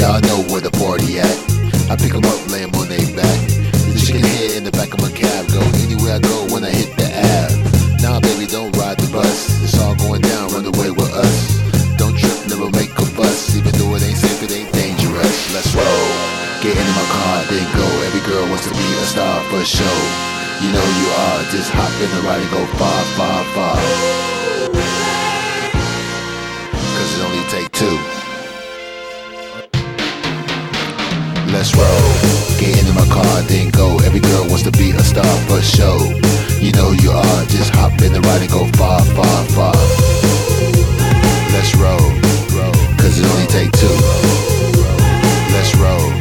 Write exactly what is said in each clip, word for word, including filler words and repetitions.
Y'all know where the party at. I pick 'em up, lay 'em on their back. The chicken head in the back of my cab. Go anywhere I go when I hit the Ave. Nah, baby, don't ride the bus. It's all going down, run away with us. Don't trip, never make a fuss. Even though it ain't safe, it ain't dangerous. Let's roll. Get into my car, then go. Every girl wants to be a star for show. You know you are. Just hop in the ride and go far, far, far. Cause it only take two. Let's roll. Get into my car, then go. Every girl wants to be a star for show. You know you are. Just hop in the ride and go far, far, far. Let's roll. Cause it only take two. Let's roll.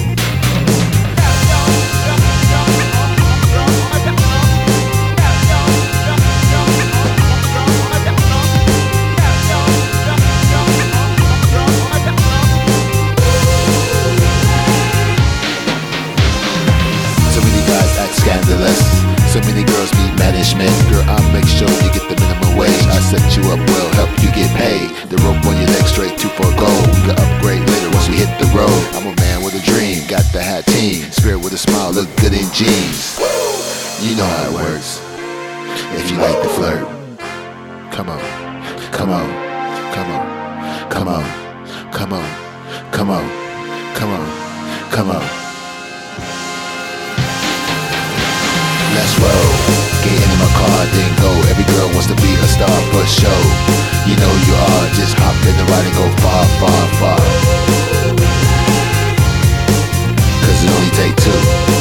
Scandalous. So many girls need management. Girl, I'll make sure you get the minimum wage. I set you up well, help you get paid. The rope on your neck straight two for gold. We can upgrade later once we hit the road. I'm a man with a dream, got the hat team. Spirit with a smile, look good in jeans. You know how it works. If you like the flirt, come on, come on, come on, come on, come on, come on, come on, come on. Let's roll. Get into my car, then go. Every girl wants to be a star for show. You know you are. Just hop in the ride and go far, far, far. Cause it only take two.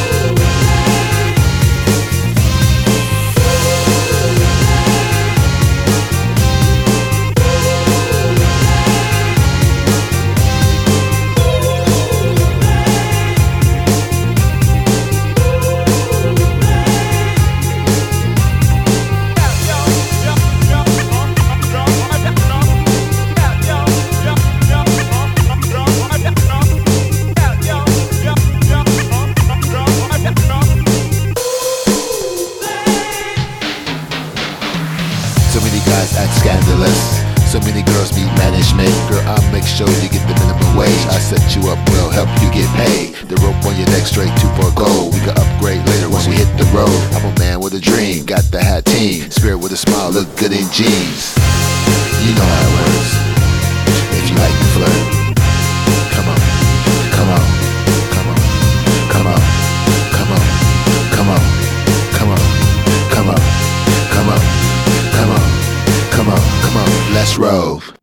So many guys act scandalous. So many girls need management. Girl, I'll make sure you get the minimum wage. I set you up well, help you get paid. The rope on your neck straight two for gold. We can upgrade later once we hit the road. I'm a man with a dream, got the hat team. Spirit with a smile, look good in jeans. You know how it works. If you like the flirt, come on, come on, come on, come on, come on, come on, come on, come on, come on. Come on, come on, come on, let's roll.